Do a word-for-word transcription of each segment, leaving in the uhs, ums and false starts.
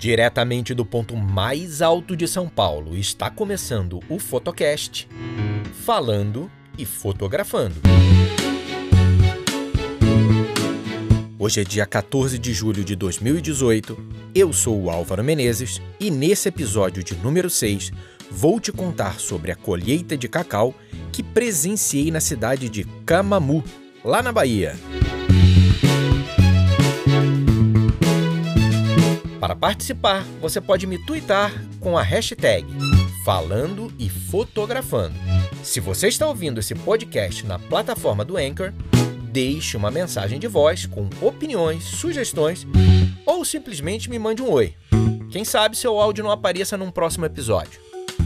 Diretamente do ponto mais alto de São Paulo, está começando o Fotocast, falando e fotografando. Hoje é dia quatorze de julho de dois mil e dezoito, eu sou o Álvaro Menezes e nesse episódio de número seis vou te contar sobre a colheita de cacau que presenciei na cidade de Camamu, lá na Bahia. Para participar, você pode me twittar com a hashtag Falando e Fotografando. Se você está ouvindo esse podcast na plataforma do Anchor, deixe uma mensagem de voz com opiniões, sugestões ou simplesmente me mande um oi. Quem sabe seu áudio não apareça num próximo episódio.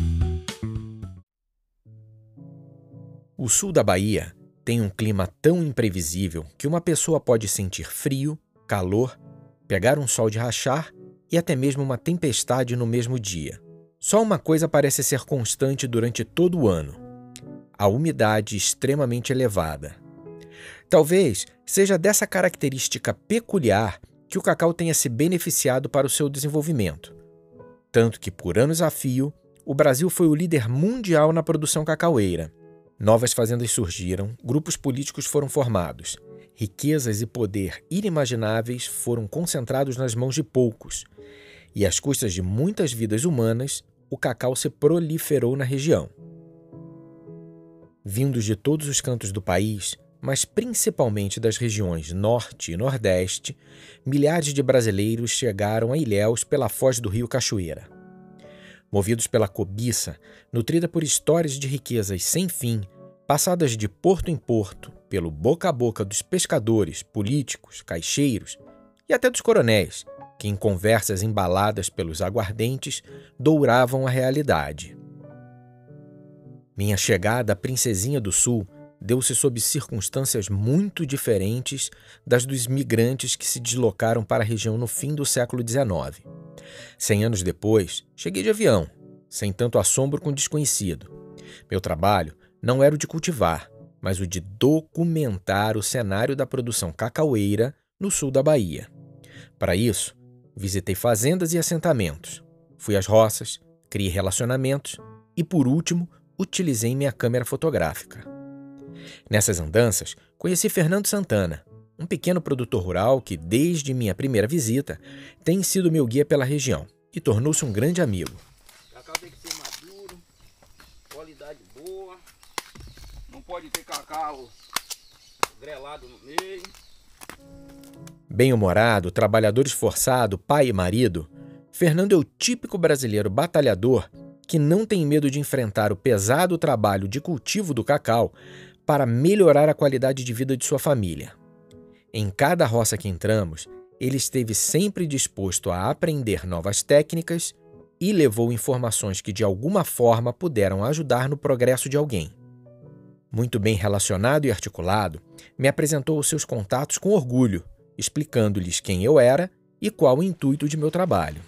O sul da Bahia tem um clima tão imprevisível que uma pessoa pode sentir frio, calor, pegar um sol de rachar e até mesmo uma tempestade no mesmo dia. Só uma coisa parece ser constante durante todo o ano: a umidade extremamente elevada. Talvez seja dessa característica peculiar que o cacau tenha se beneficiado para o seu desenvolvimento. Tanto que, por anos a fio, o Brasil foi o líder mundial na produção cacaueira. Novas fazendas surgiram, grupos políticos foram formados, riquezas e poder inimagináveis foram concentrados nas mãos de poucos, e às custas de muitas vidas humanas, o cacau se proliferou na região. Vindos de todos os cantos do país, mas principalmente das regiões Norte e Nordeste, milhares de brasileiros chegaram a Ilhéus pela foz do rio Cachoeira. Movidos pela cobiça, nutrida por histórias de riquezas sem fim, passadas de porto em porto, pelo boca a boca dos pescadores, políticos, caixeiros e até dos coronéis, que em conversas embaladas pelos aguardentes douravam a realidade. Minha chegada à Princesinha do Sul deu-se sob circunstâncias muito diferentes das dos migrantes que se deslocaram para a região no fim do século dezenove. Cem anos depois, cheguei de avião, sem tanto assombro com o desconhecido. Meu trabalho não era o de cultivar, mas o de documentar o cenário da produção cacaueira no sul da Bahia. Para isso, visitei fazendas e assentamentos, fui às roças, criei relacionamentos e, por último, utilizei minha câmera fotográfica. Nessas andanças, conheci Fernando Santana, um pequeno produtor rural que, desde minha primeira visita, tem sido meu guia pela região e tornou-se um grande amigo. O cacau tem que ser maduro, qualidade boa, não pode ter cacau grelado no meio. Bem-humorado, trabalhador esforçado, pai e marido, Fernando é o típico brasileiro batalhador que não tem medo de enfrentar o pesado trabalho de cultivo do cacau para melhorar a qualidade de vida de sua família. Em cada roça que entramos, ele esteve sempre disposto a aprender novas técnicas e levou informações que de alguma forma puderam ajudar no progresso de alguém. Muito bem relacionado e articulado, me apresentou os seus contatos com orgulho, explicando-lhes quem eu era e qual o intuito de meu trabalho.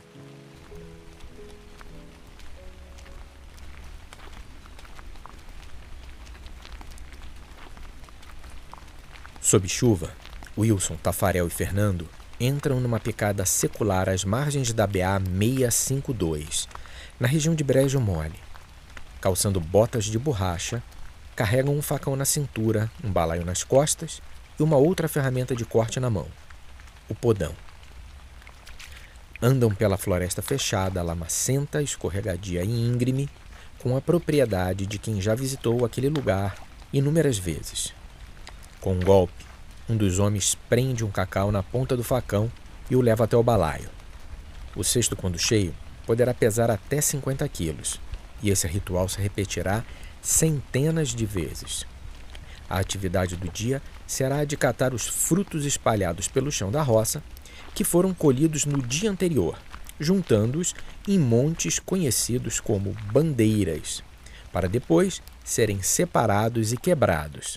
Sob chuva, Wilson, Tafarel e Fernando entram numa picada secular às margens da B A seiscentos e cinquenta e dois, na região de Brejo Mole. Calçando botas de borracha, carregam um facão na cintura, um balaio nas costas e uma outra ferramenta de corte na mão, o podão. Andam pela floresta fechada, lamacenta, escorregadia e íngreme, com a propriedade de quem já visitou aquele lugar inúmeras vezes. Com um golpe, um dos homens prende um cacau na ponta do facão e o leva até o balaio. O cesto, quando cheio, poderá pesar até cinquenta quilos, e esse ritual se repetirá centenas de vezes. A atividade do dia será a de catar os frutos espalhados pelo chão da roça, que foram colhidos no dia anterior, juntando-os em montes conhecidos como bandeiras, para depois serem separados e quebrados.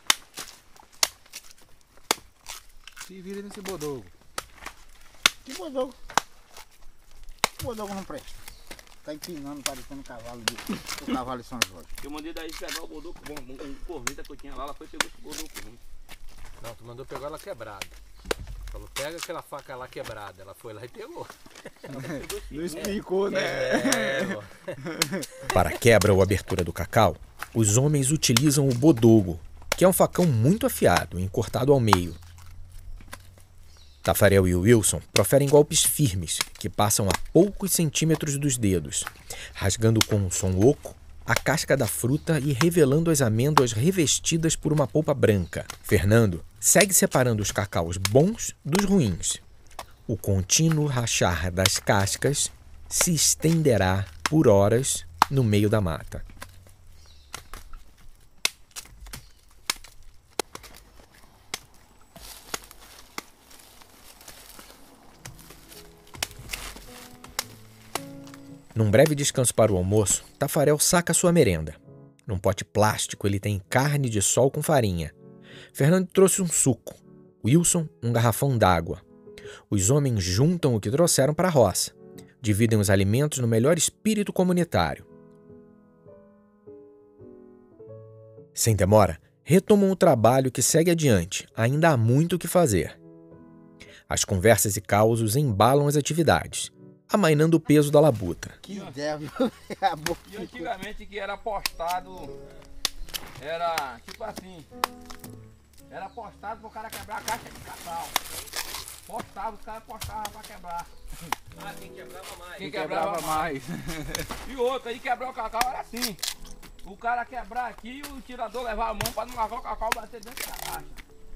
Se vira nesse bodogo. Que bodogo? Que bodogo não presta. Tá empinando, parecendo um cavalo de, o cavalo de São Jorge. Eu mandei daí pegar o bodoco bom, um corneta que eu tinha lá, ela foi e pegou esse bodoco ruim. Não, tu mandou pegar ela quebrada. Falou, pega aquela faca lá quebrada. Ela foi lá e pegou. Não explicou, né? É, Para a quebra ou abertura do cacau, os homens utilizam o bodogo, que é um facão muito afiado, encortado ao meio. Tafarel e Wilson proferem golpes firmes, que passam a poucos centímetros dos dedos, rasgando com um som oco a casca da fruta e revelando as amêndoas revestidas por uma polpa branca. Fernando segue separando os cacaus bons dos ruins. O contínuo rachar das cascas se estenderá por horas no meio da mata. Num breve descanso para o almoço, Tafarel saca sua merenda. Num pote plástico ele tem carne de sol com farinha. Fernando trouxe um suco. Wilson, um garrafão d'água. Os homens juntam o que trouxeram para a roça. Dividem os alimentos no melhor espírito comunitário. Sem demora, retomam o trabalho que segue adiante. Ainda há muito o que fazer. As conversas e causos embalam as atividades, amainando o peso da labuta. Que ideia, viu? E antigamente que era apostado, era tipo assim, era apostado pro cara quebrar a caixa de cacau. Postava, os caras apostavam pra quebrar. Ah, quem quebrava mais. Quem quebrava mais. E outro aí quebrar o cacau era assim. O cara quebrar aqui e o tirador levar a mão pra não lavar o cacau e bater dentro da caixa.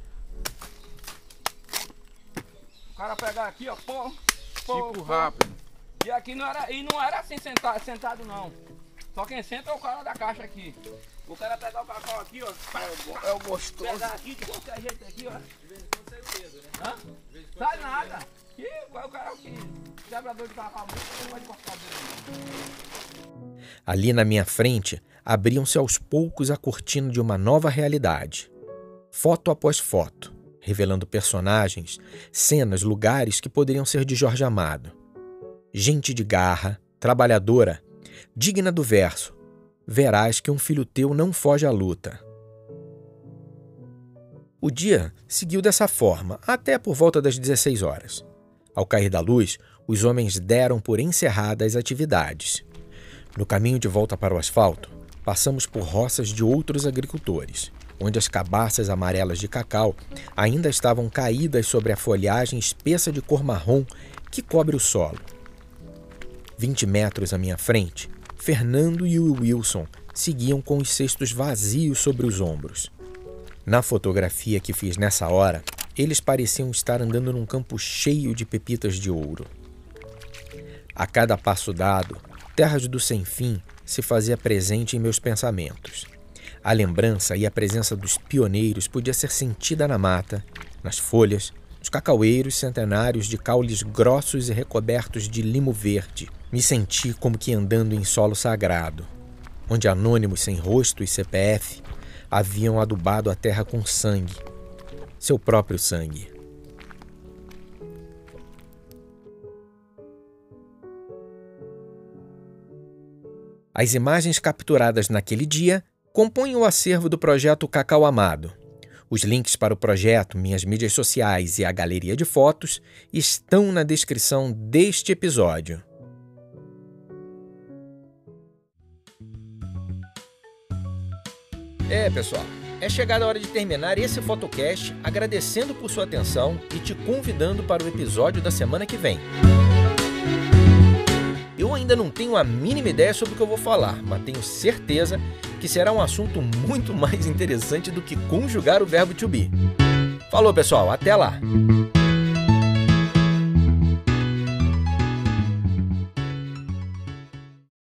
O cara pegar aqui, ó, pô, pô, Tipo pô. rápido. E aqui não era, e não era assim sentado, sentado não. Só quem senta é o cara da caixa aqui. O cara pegar o cacau aqui, ó. É o gostoso. Pegar aqui de qualquer jeito aqui, ó. De vez em quando sai o dedo, né? Hã? De vez em quando sai nada. E o cara que quebrador de cacau muito, não pode cortar o dedo. Ali na minha frente, abriam-se aos poucos a cortina de uma nova realidade. Foto após foto, revelando personagens, cenas, lugares que poderiam ser de Jorge Amado. Gente de garra, trabalhadora, digna do verso. Verás que um filho teu não foge à luta. O dia seguiu dessa forma, até por volta das dezesseis horas. Ao cair da luz, os homens deram por encerradas as atividades. No caminho de volta para o asfalto, passamos por roças de outros agricultores, onde as cabaças amarelas de cacau ainda estavam caídas sobre a folhagem espessa de cor marrom que cobre o solo. Vinte metros à minha frente, Fernando e o Wilson seguiam com os cestos vazios sobre os ombros. Na fotografia que fiz nessa hora, eles pareciam estar andando num campo cheio de pepitas de ouro. A cada passo dado, Terras do Sem Fim se fazia presente em meus pensamentos. A lembrança e a presença dos pioneiros podia ser sentida na mata, nas folhas, nos cacaueiros centenários de caules grossos e recobertos de limo verde. Me senti como que andando em solo sagrado, onde anônimos sem rosto e C P F haviam adubado a terra com sangue, seu próprio sangue. As imagens capturadas naquele dia compõem o acervo do projeto Cacau Amado. Os links para o projeto, minhas mídias sociais e a galeria de fotos estão na descrição deste episódio. É, pessoal, é chegada a hora de terminar esse Fotocast agradecendo por sua atenção e te convidando para o episódio da semana que vem. Eu ainda não tenho a mínima ideia sobre o que eu vou falar, mas tenho certeza que será um assunto muito mais interessante do que conjugar o verbo to be. Falou, pessoal, até lá!